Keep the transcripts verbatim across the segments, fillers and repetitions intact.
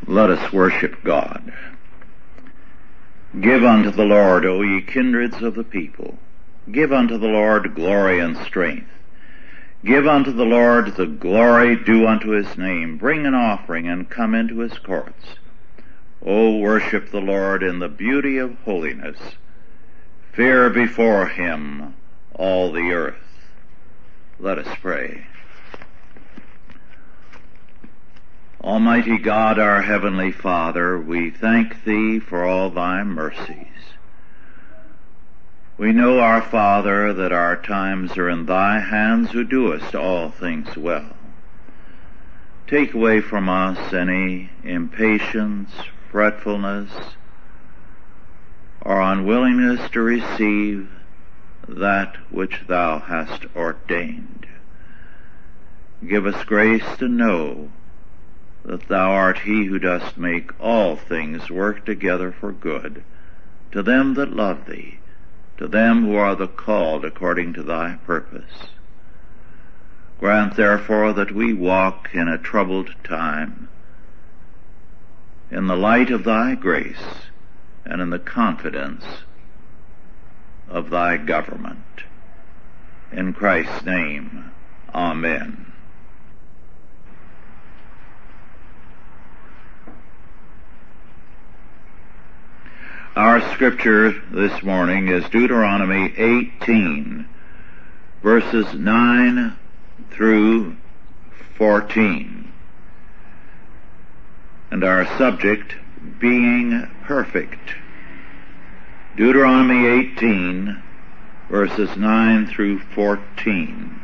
Let us worship God. Give unto the Lord, O ye kindreds of the people. Give unto the Lord glory and strength. Give unto the Lord the glory due unto his name. Bring an offering and come into his courts. O worship the Lord in the beauty of holiness. Fear before him all the earth. Let us pray. Almighty God, our heavenly Father, we thank thee for all thy mercies. We know, our Father, that our times are in thy hands, who doest all things well. Take away from us any impatience, fretfulness, or unwillingness to receive that which thou hast ordained. Give us grace to know that thou art he who dost make all things work together for good, to them that love thee, to them who are the called according to thy purpose. Grant therefore that we walk in a troubled time in the light of thy grace and in the confidence of thy government. In Christ's name, amen. Our scripture this morning is Deuteronomy eighteen, verses nine through fourteen. And our subject, being perfect. Deuteronomy eighteen, verses nine through fourteen.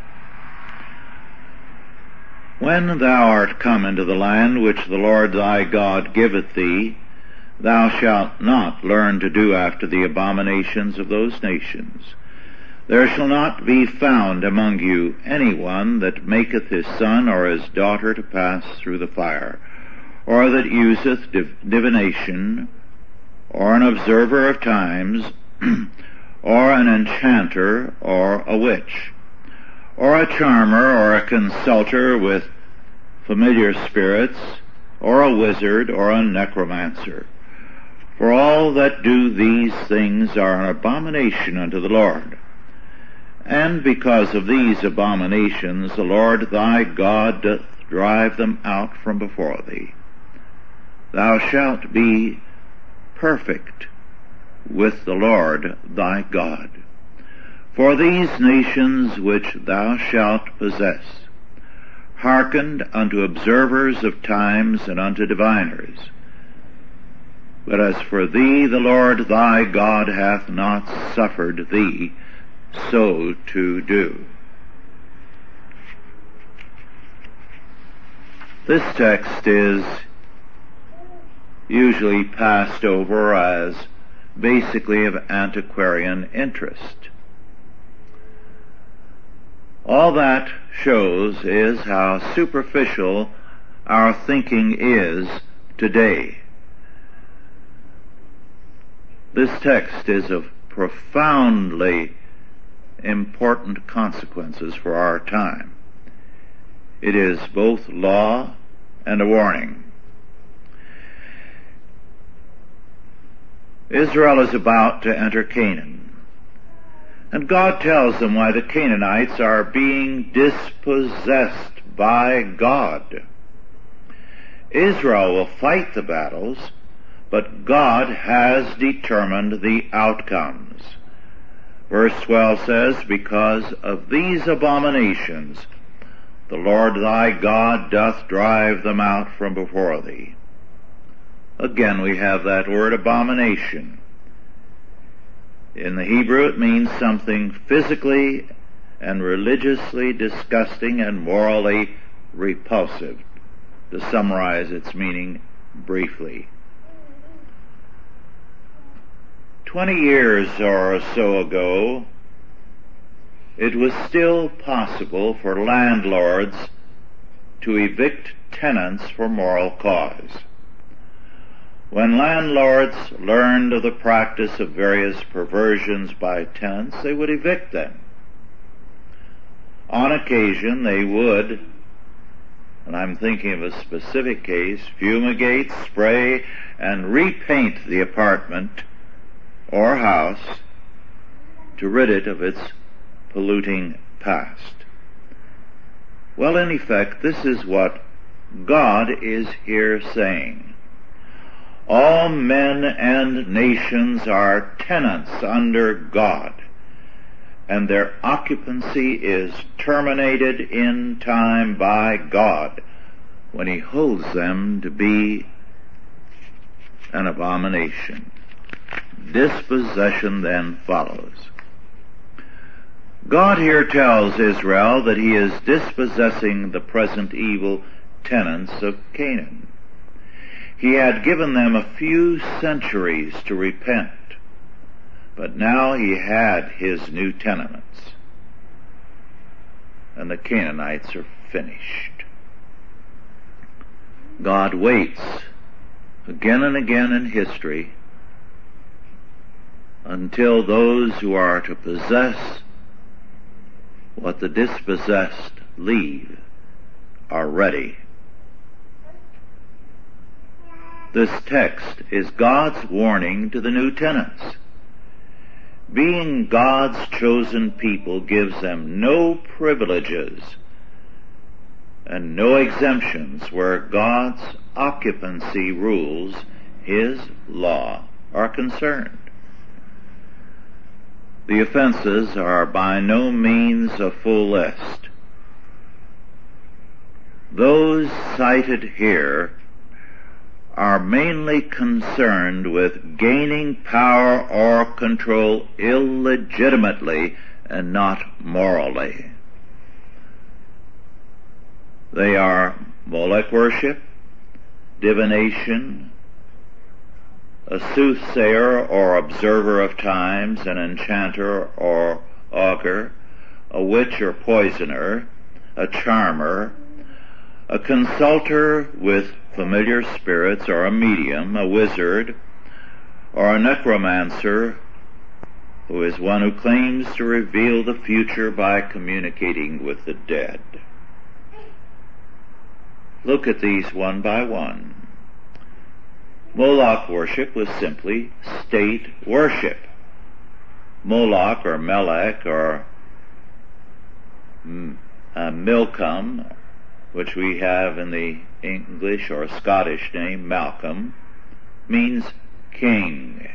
When thou art come into the land which the Lord thy God giveth thee, thou shalt not learn to do after the abominations of those nations. There shall not be found among you any one that maketh his son or his daughter to pass through the fire, or that useth div- divination, or an observer of times, or an enchanter, or a witch, or a charmer, or a consulter with familiar spirits, or a wizard, or a necromancer. For all that do these things are an abomination unto the Lord. And because of these abominations the Lord thy God doth drive them out from before thee. Thou shalt be perfect with the Lord thy God. For these nations which thou shalt possess hearkened unto observers of times and unto diviners. But as for thee, the Lord thy God hath not suffered thee so to do. This text is usually passed over as basically of antiquarian interest. All that shows is how superficial our thinking is today. This text is of profoundly important consequences for our time. It is both law and a warning. Israel is about to enter Canaan, and God tells them why the Canaanites are being dispossessed by God. Israel will fight the battles, but God has determined the outcomes. Verse twelve says, because of these abominations the Lord thy God doth drive them out from before thee. Again we have that word abomination. In the Hebrew it means something physically and religiously disgusting and morally repulsive, to summarize its meaning briefly. Twenty years or so ago, it was still possible for landlords to evict tenants for moral cause. When landlords learned of the practice of various perversions by tenants, they would evict them. On occasion, they would and I'm thinking of a specific case, fumigate, spray, and repaint the apartment or house to rid it of its polluting past. Well, in effect, this is what God is here saying. All men and nations are tenants under God, and their occupancy is terminated in time by God when He holds them to be an abomination. Dispossession then follows. God here tells Israel that He is dispossessing the present evil tenants of Canaan. He had given them a few centuries to repent, but now He had His new tenements, and the Canaanites are finished. God waits again and again in history until those who are to possess what the dispossessed leave are ready. This text is God's warning to the new tenants. Being God's chosen people gives them no privileges and no exemptions where God's occupancy rules, His law, are concerned. The offenses are by no means a full list. Those cited here are mainly concerned with gaining power or control illegitimately and not morally. They are Molech worship, divination, a soothsayer or observer of times, an enchanter or augur, a witch or poisoner, a charmer, a consulter with familiar spirits, or a medium, a wizard, or a necromancer, who is one who claims to reveal the future by communicating with the dead. Look at these one by one. Moloch worship was simply state worship. Moloch or Melech or uh, Milcom, which we have in the English or Scottish name Malcolm, means king.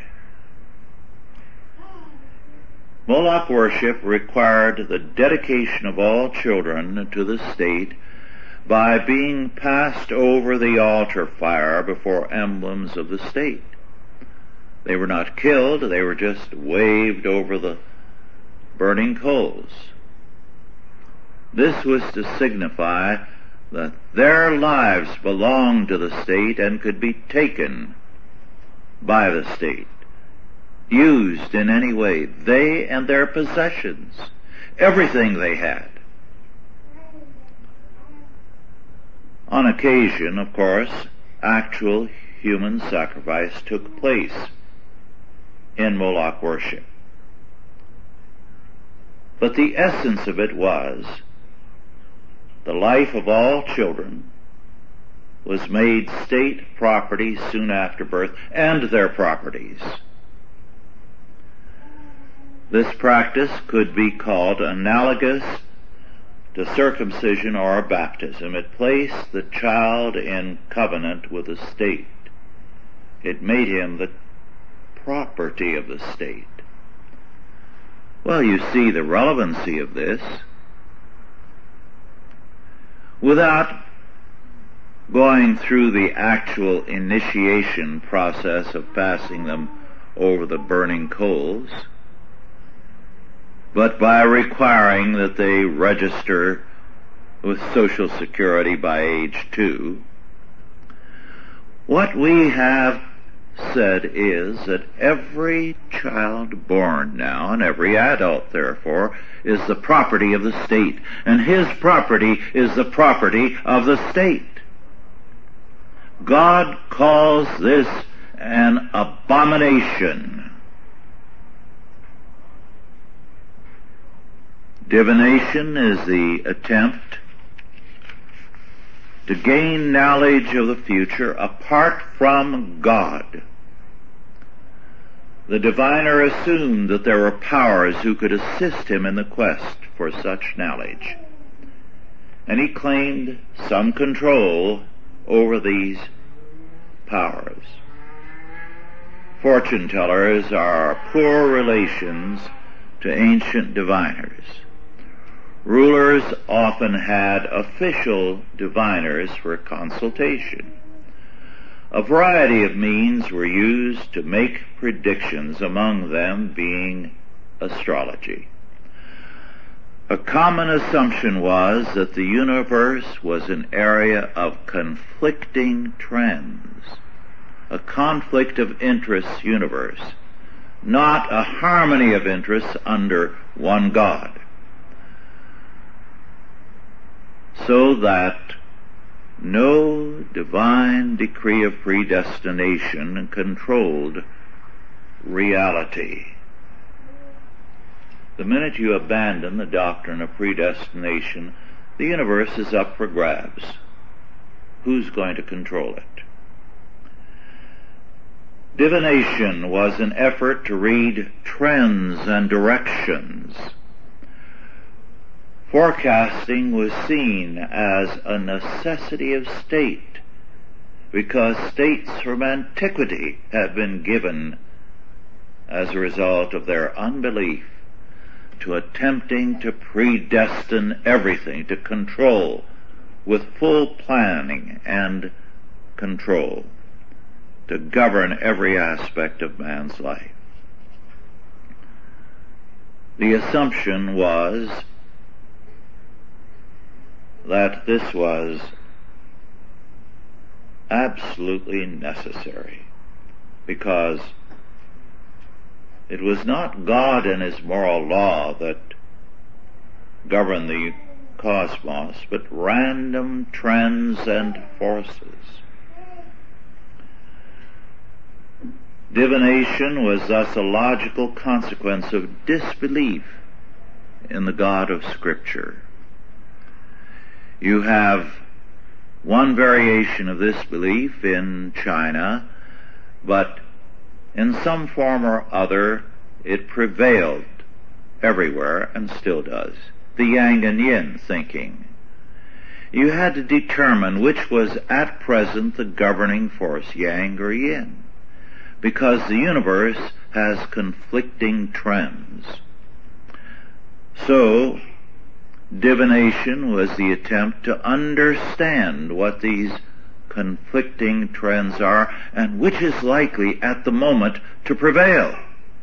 Moloch worship required the dedication of all children to the state by being passed over the altar fire before emblems of the state. They were not killed, they were just waved over the burning coals. This was to signify that their lives belonged to the state and could be taken by the state, used in any way, they and their possessions, everything they had. On occasion, of course, actual human sacrifice took place in Moloch worship. But the essence of it was the life of all children was made state property soon after birth, and their properties. This practice could be called analogous to circumcision or baptism. It placed the child in covenant with the state. It made him the property of the state. Well, you see the relevancy of this. Without going through the actual initiation process of passing them over the burning coals, but by requiring that they register with Social Security by age two, what we have said is that every child born now, and every adult, therefore, is the property of the state, and his property is the property of the state. God calls this an abomination. Divination is the attempt to gain knowledge of the future apart from God. The diviner assumed that there were powers who could assist him in the quest for such knowledge, and he claimed some control over these powers. Fortune tellers are poor relations to ancient diviners. Rulers often had official diviners for consultation. A variety of means were used to make predictions, among them being astrology. A common assumption was that the universe was an area of conflicting trends, a conflict of interests universe, not a harmony of interests under one God. So that no divine decree of predestination controlled reality. The minute you abandon the doctrine of predestination, the universe is up for grabs. Who's going to control it? Divination was an effort to read trends and directions. Forecasting was seen as a necessity of state, because states from antiquity had been given as a result of their unbelief to attempting to predestine everything, to control with full planning and control, to govern every aspect of man's life. The assumption was that this was absolutely necessary, because it was not God and his moral law that governed the cosmos, but random trends and forces. Divination was thus a logical consequence of disbelief in the God of Scripture. You have one variation of this belief in China, but in some form or other it prevailed everywhere and still does. The Yang and Yin thinking. You had to determine which was at present the governing force, Yang or Yin, because the universe has conflicting trends. So, divination was the attempt to understand what these conflicting trends are and which is likely at the moment to prevail.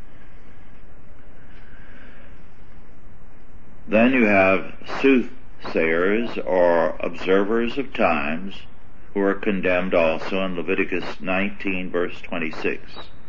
Then you have soothsayers or observers of times who are condemned also in Leviticus nineteen verse twenty-six.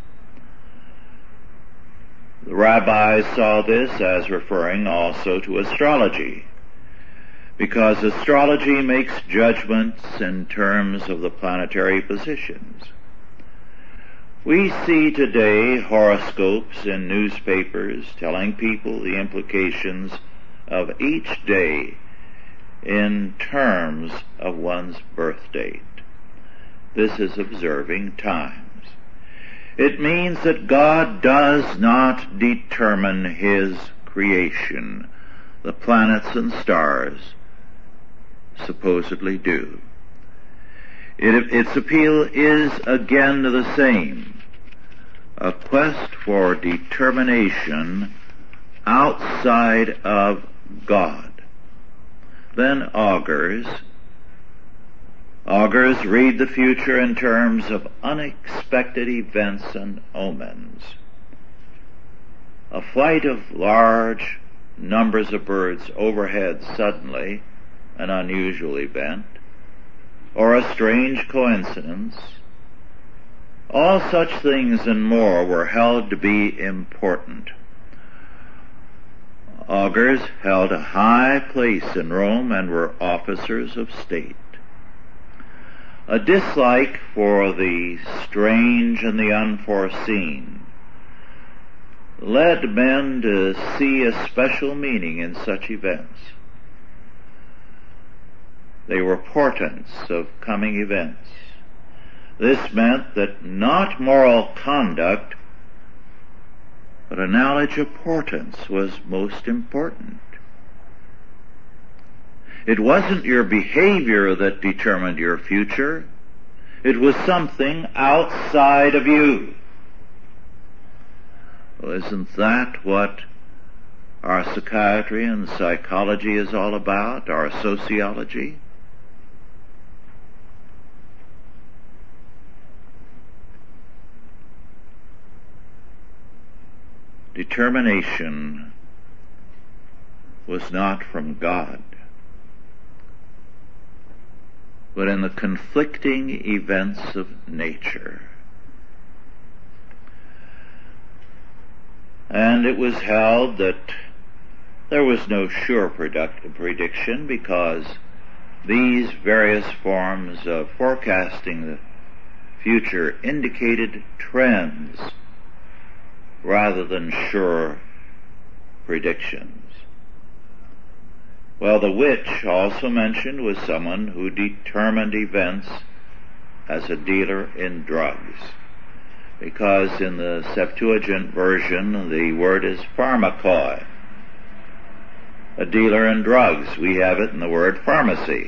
The rabbis saw this as referring also to astrology, because astrology makes judgments in terms of the planetary positions. We see today horoscopes in newspapers telling people the implications of each day in terms of one's birth date. This is observing times. It means that God does not determine his creation. The planets and stars supposedly do. It, its appeal is again the same, a quest for determination outside of God. Then augurs. Augurs read the future in terms of unexpected events and omens. A flight of large numbers of birds overhead suddenly, an unusual event, or a strange coincidence, all such things and more were held to be important. Augurs held a high place in Rome and were officers of state. A dislike for the strange and the unforeseen led men to see a special meaning in such events. They were portents of coming events. This meant that not moral conduct, but a knowledge of portents was most important. It wasn't your behavior that determined your future. It was something outside of you. Well, isn't that what our psychiatry and psychology is all about, our sociology? Determination was not from God, but in the conflicting events of nature. And it was held that there was no sure product- prediction because these various forms of forecasting the future indicated trends rather than sure predictions. Well, the witch also mentioned was someone who determined events as a dealer in drugs, because in the Septuagint version the word is pharmakoi, a dealer in drugs. We have it in the word pharmacy.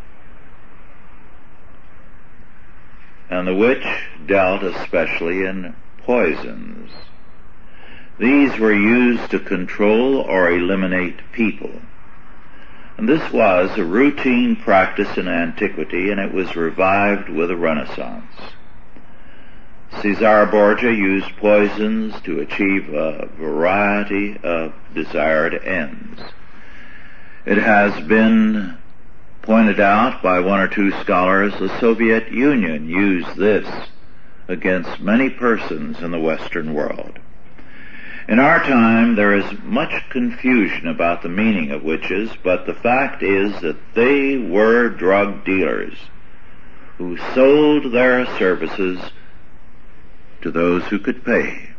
And the witch dealt especially in poisons. These were used to control or eliminate people. And this was a routine practice in antiquity, and it was revived with the Renaissance. Caesar Borgia used poisons to achieve a variety of desired ends. It has been pointed out by one or two scholars the Soviet Union used this against many persons in the Western world. In our time, there is much confusion about the meaning of witches, but the fact is that they were drug dealers who sold their services to those who could pay.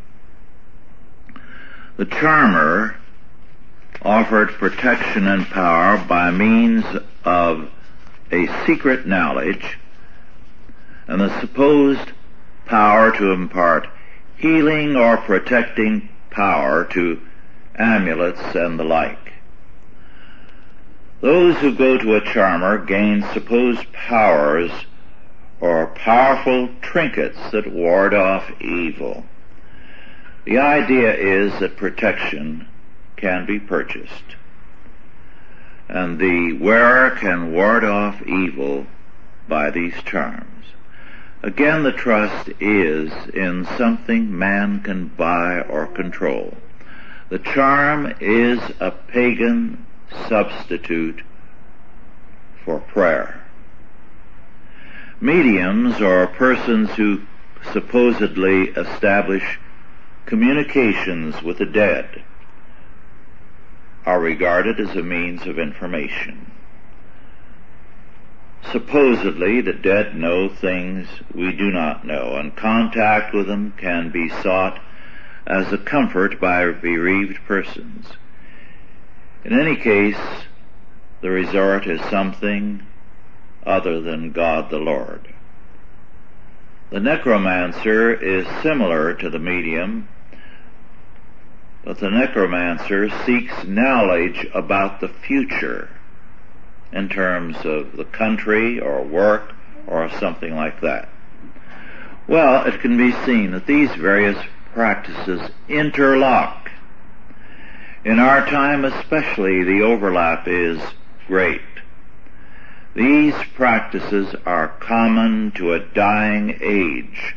The charmer offered protection and power by means of a secret knowledge and the supposed power to impart healing or protecting power to amulets and the like. Those who go to a charmer gain supposed powers or powerful trinkets that ward off evil. The idea is that protection can be purchased, and the wearer can ward off evil by these charms. Again, the trust is in something man can buy or control. The charm is a pagan substitute for prayer. Mediums, or persons who supposedly establish communications with the dead, are regarded as a means of information. Supposedly, the dead know things we do not know, and contact with them can be sought as a comfort by bereaved persons. In any case, the resort is something other than God the Lord. The necromancer is similar to the medium, but the necromancer seeks knowledge about the future in terms of the country or work or something like that. Well, it can be seen that these various practices interlock. In our time especially, the overlap is great. These practices are common to a dying age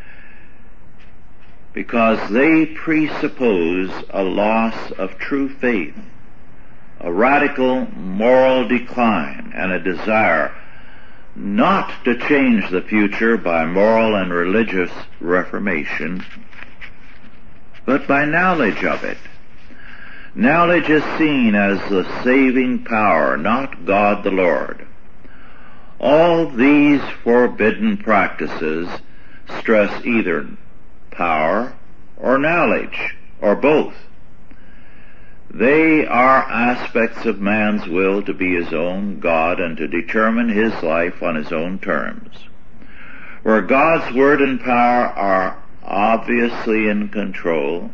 because they presuppose a loss of true faith, a radical moral decline, and a desire not to change the future by moral and religious reformation, but by knowledge of it. Knowledge is seen as the saving power, not God the Lord. All these forbidden practices stress either power or knowledge, or both. They are aspects of man's will to be his own God and to determine his life on his own terms. Where God's word and power are obviously in control,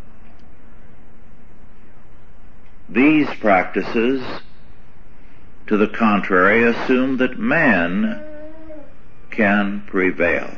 these practices, to the contrary, assume that man can prevail.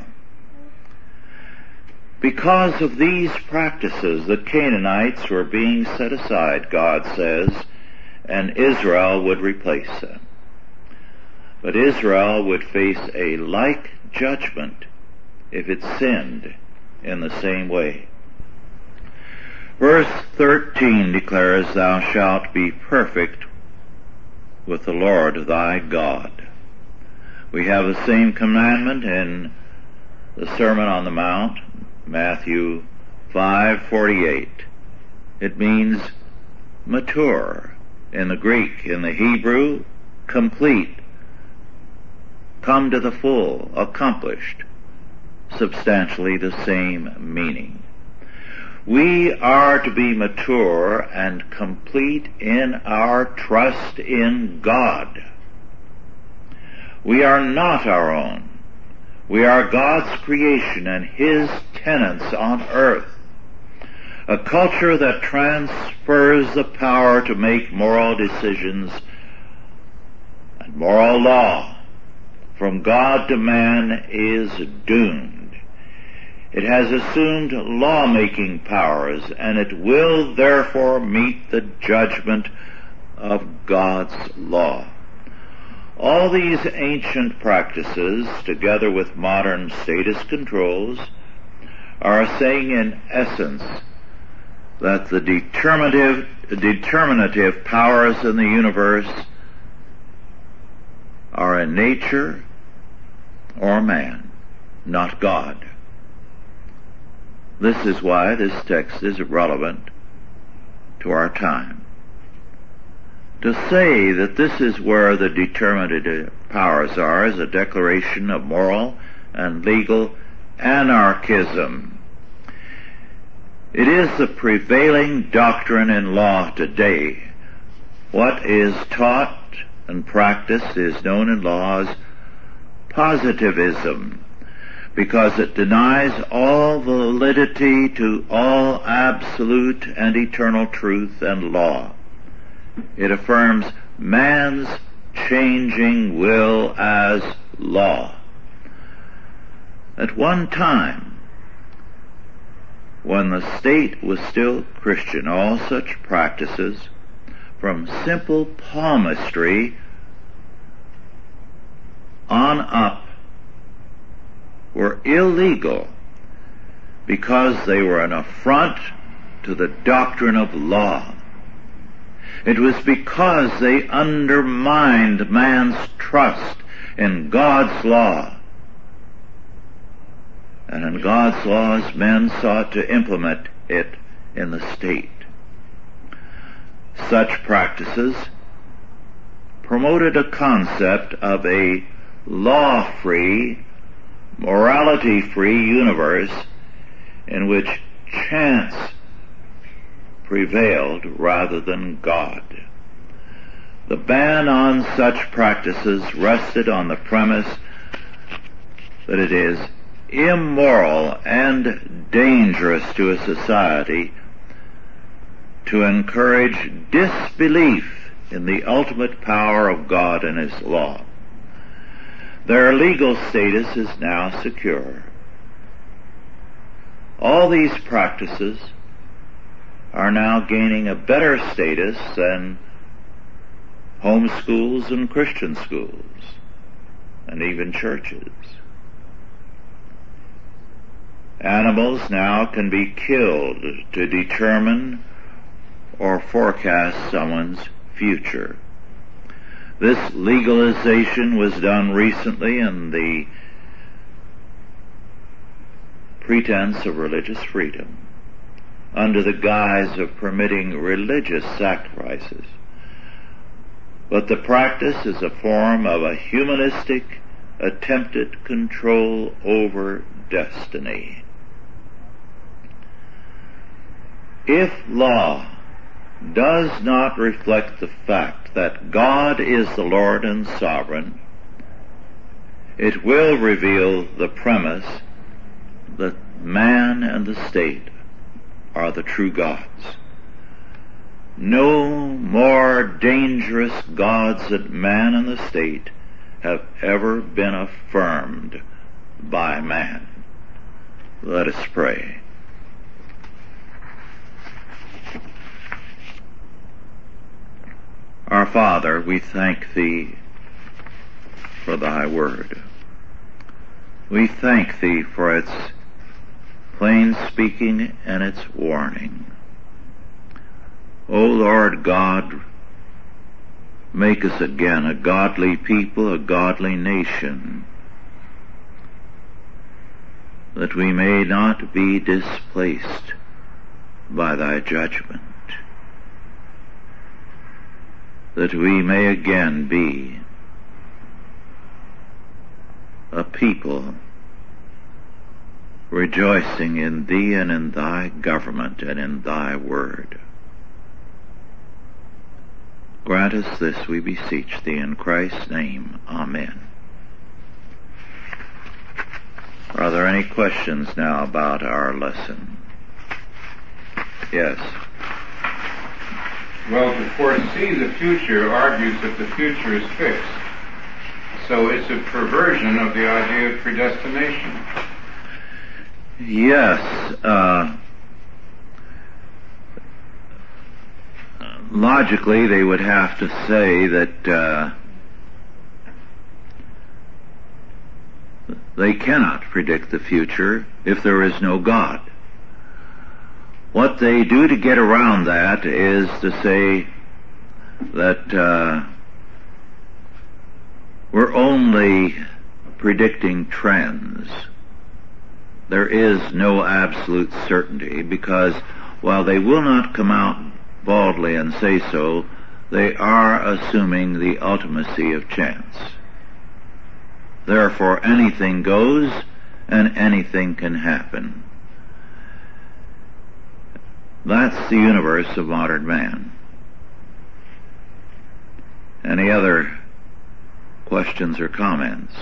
Because of these practices, the Canaanites were being set aside, God says, and Israel would replace them. But Israel would face a like judgment if it sinned in the same way. Verse thirteen declares, "Thou shalt be perfect with the Lord thy God." We have the same commandment in the Sermon on the Mount, Matthew five forty-eight. It means mature in the Greek. In the Hebrew, complete, come to the full, accomplished. Substantially the same meaning. We are to be mature and complete in our trust in God. We are not our own. We are God's creation and His tenants on earth. A culture that transfers the power to make moral decisions and moral law from God to man is doomed. It has assumed lawmaking powers, and it will therefore meet the judgment of God's law. All these ancient practices, together with modern status controls, are saying in essence that the determinative, determinative powers in the universe are in nature or man, not God. This is why this text is relevant to our time. To say that this is where the determinative powers are is a declaration of moral and legal anarchism. It is the prevailing doctrine in law today. What is taught and practiced is known in law as positivism, because it denies all validity to all absolute and eternal truth and law. It affirms man's changing will as law. At one time, when the state was still Christian, all such practices, from simple palmistry on up, were illegal because they were an affront to the doctrine of law. It was because they undermined man's trust in God's law. And in God's laws, men sought to implement it in the state. Such practices promoted a concept of a law-free, morality-free universe in which chance prevailed rather than God. The ban on such practices rested on the premise that it is immoral and dangerous to a society to encourage disbelief in the ultimate power of God and His law. Their legal status is now secure. All these practices are now gaining a better status than home schools and Christian schools, and even churches. Animals now can be killed to determine or forecast someone's future. This legalization was done recently in the pretense of religious freedom, under the guise of permitting religious sacrifices. But the practice is a form of a humanistic, attempted control over destiny. If law does not reflect the fact that God is the Lord and sovereign, it will reveal the premise that man and the state are the true gods. No more dangerous gods than man and the state have ever been affirmed by man. Let us pray. Our Father, we thank Thee for Thy word. We thank Thee for its plain speaking and its warning. O Lord God, make us again a godly people, a godly nation, that we may not be displaced by Thy judgment, that we may again be a people rejoicing in Thee and in Thy government and in Thy word. Grant us this, we beseech Thee, in Christ's name. Amen. Are there any questions now about our lesson? Yes. Well, to foresee the future argues that the future is fixed. So it's a perversion of the idea of predestination. Yes. Uh, logically, they would have to say that uh, they cannot predict the future if there is no God. What they do to get around that is to say that uh, we're only predicting trends. There is no absolute certainty, because while they will not come out baldly and say so, they are assuming the ultimacy of chance. Therefore, anything goes and anything can happen. That's the universe of modern man. Any other questions or comments?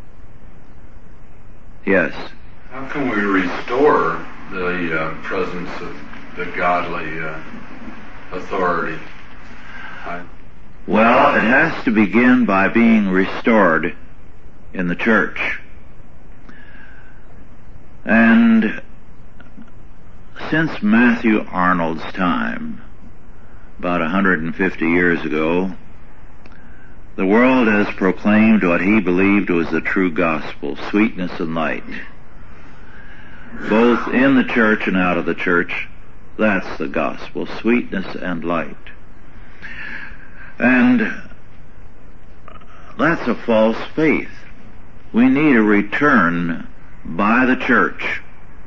Yes. How can we restore the uh, presence of the godly uh, authority? I... Well, it has to begin by being restored in the church. And since Matthew Arnold's time, about one hundred fifty years ago, the world has proclaimed what he believed was the true gospel, sweetness and light. Both in the church and out of the church, that's the gospel, sweetness and light. And that's a false faith. We need a return by the church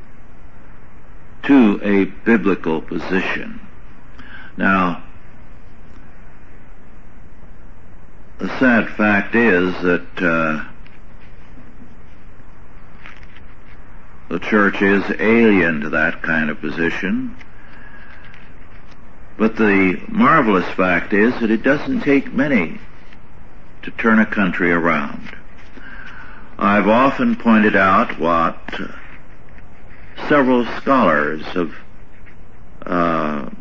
to a biblical position. Now, the sad fact is that uh, the church is alien to that kind of position. But the marvelous fact is that it doesn't take many to turn a country around. I've often pointed out what several scholars of uh,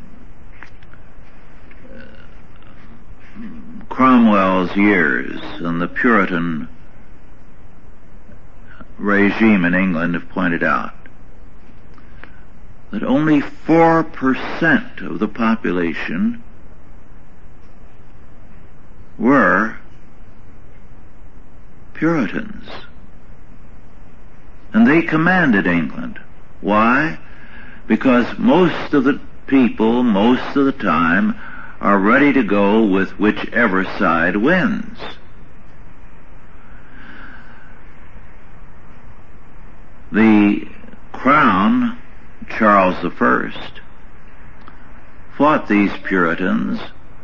Cromwell's years and the Puritan regime in England have pointed out, that only four percent of the population were Puritans. And they commanded England. Why? Because most of the people, most of the time, are ready to go with whichever side wins. The Crown, Charles the First, fought these Puritans,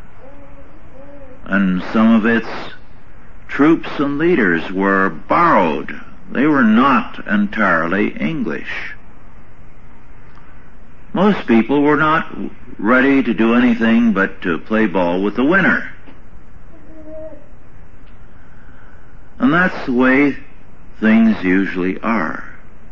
and some of its troops and leaders were borrowed. They were not entirely English. most people were not ready to do anything but to play ball with the winner. And that's the way things usually are.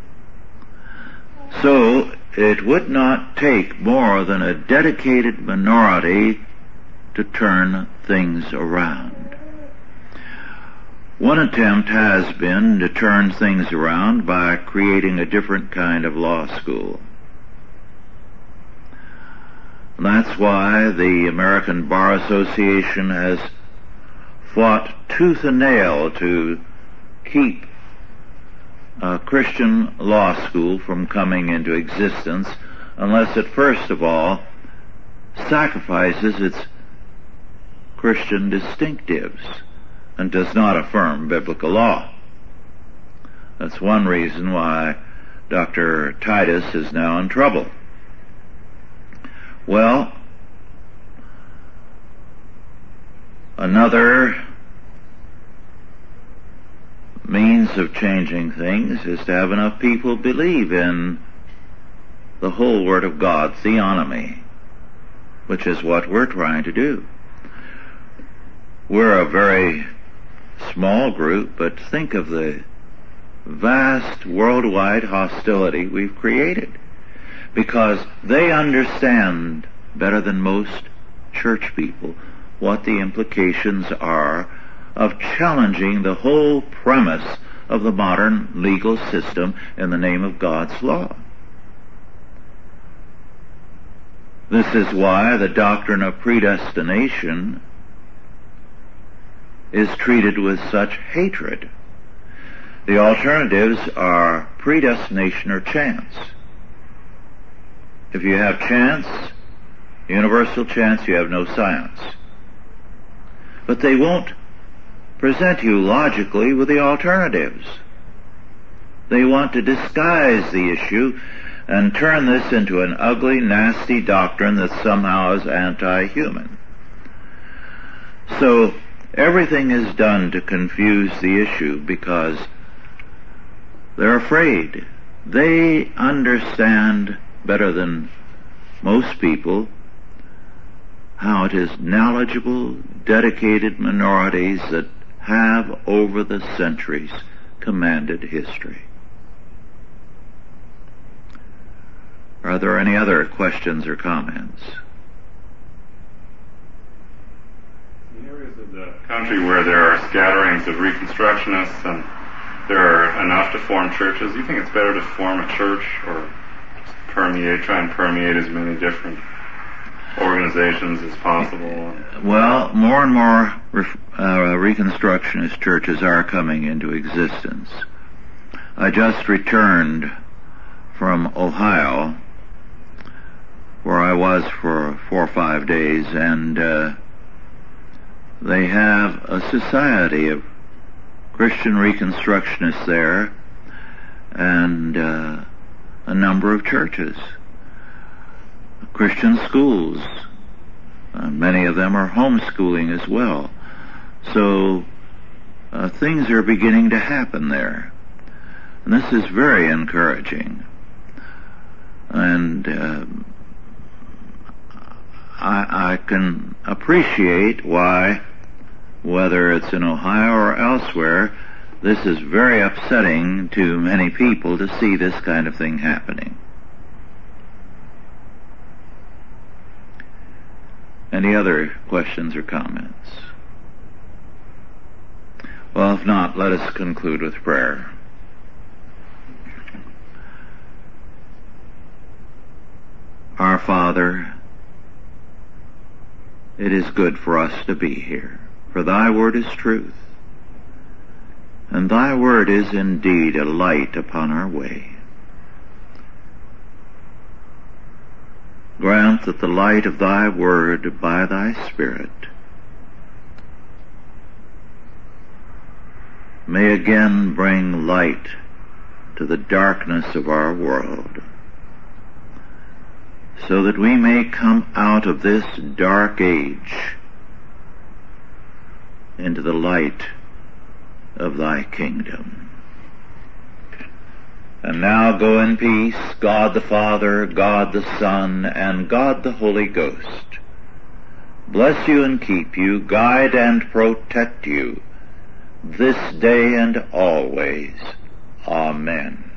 So it would not take more than a dedicated minority to turn things around. One attempt has been to turn things around by creating a different kind of law school. That's why the American Bar Association has fought tooth and nail to keep a Christian law school from coming into existence unless it first of all sacrifices its Christian distinctives and does not affirm biblical law. That's one reason why Doctor Titus is now in trouble. Well, another means of changing things is to have enough people believe in the whole Word of God, theonomy, which is what we're trying to do. We're a very small group, but think of the vast worldwide hostility we've created, because they understand better than most church people what the implications are of challenging the whole premise of the modern legal system in the name of God's law. This is why the doctrine of predestination is treated with such hatred. The alternatives are predestination or chance. If you have chance, universal chance, you have no science. But they won't present you logically with the alternatives. They want to disguise the issue and turn this into an ugly, nasty doctrine that somehow is anti-human. So everything is done to confuse the issue because they're afraid. They understand better than most people how it is knowledgeable, dedicated minorities that have over the centuries commanded history. Are there any other questions or comments? In areas of the country where there are scatterings of Reconstructionists and there are enough to form churches, do you think it's better to form a church or permeate, try and permeate as many different organizations as possible? Well, more and more uh, Reconstructionist churches are coming into existence. I just returned from Ohio, where I was for four or five days, and uh, they have a society of Christian Reconstructionists there, and uh, a number of churches, Christian schools. Uh, many of them are homeschooling as well. So uh, things are beginning to happen there. And this is very encouraging. And uh, I, I can appreciate why, whether it's in Ohio or elsewhere, this is very upsetting to many people to see this kind of thing happening. Any other questions or comments? Well, if not, let us conclude with prayer. Our Father, it is good for us to be here, for Thy word is truth, and Thy word is indeed a light upon our way. Grant that the light of Thy word by Thy Spirit may again bring light to the darkness of our world, so that we may come out of this dark age into the light of Thy kingdom. And now go in peace, God the Father, God the Son, and God the Holy Ghost bless you and keep you, guide and protect you, this day and always. Amen.